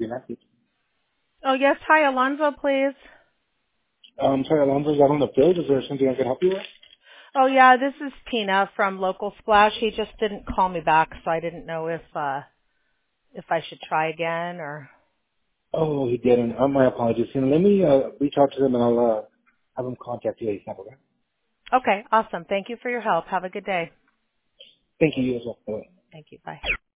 be a message. Oh, yes. Hi, Alonzo, please. Sorry, Alonso's out on the field. Is there something I could help you with? Oh, yeah, this is Tina from Local Splash. He just didn't call me back, so I didn't know if I should try again or... Oh, he didn't. My apologies. Let me reach out to him and I'll have him contact you ASAP, okay? Okay, awesome. Thank you for your help. Have a good day. Thank you, you as well. Bye. Thank you. Bye.